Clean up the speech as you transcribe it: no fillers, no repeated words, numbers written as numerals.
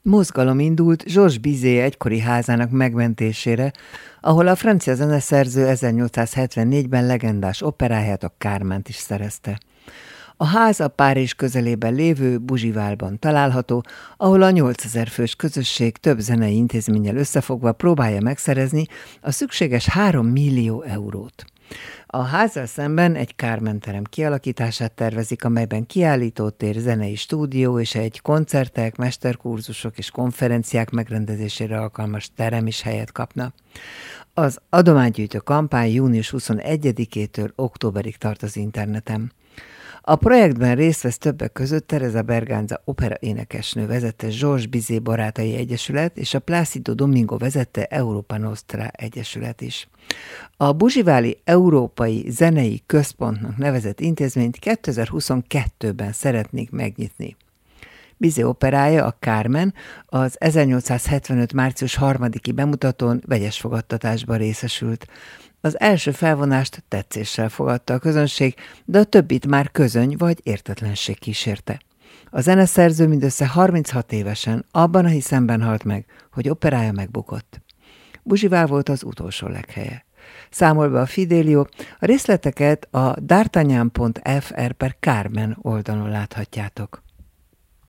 Mozgalom indult Georges Bizet egykori házának megmentésére, ahol a francia zeneszerző 1874-ben legendás operáját, a Carment is szerezte. A ház a Párizs közelében lévő Bougivalban található, ahol a 8000 fős közösség több zenei intézménnyel összefogva próbálja megszerezni a szükséges 3 millió eurót. A házzal szemben egy Carmen terem kialakítását tervezik, amelyben kiállítótér, zenei stúdió és egy koncertek, mesterkurzusok és konferenciák megrendezésére alkalmas terem is helyet kapna. Az adománygyűjtő kampány június 21-től októberig tart az interneten. A projektben részt vesz többek között Teresa Berganza opera énekesnő vezette Georges Bizet Barátai Egyesület és a Plácido Domingo vezette Europa Nostra Egyesület is. A Bougival-i Európai Zenei Központnak nevezett intézményt 2022-ben szeretnék megnyitni. Bizet operája, a Carmen, az 1875. március 3-i bemutatón vegyes fogadtatásban részesült. Az első felvonást tetszéssel fogadta a közönség, de a többit már közöny vagy értetlenség kísérte. A zeneszerző mindössze 36 évesen abban a hiszemben halt meg, hogy operája megbukott. Bougival volt az utolsó leghelye. Számol be a Fidelio, a részleteket a d'Artagnan.fr/Carmen oldalon láthatjátok.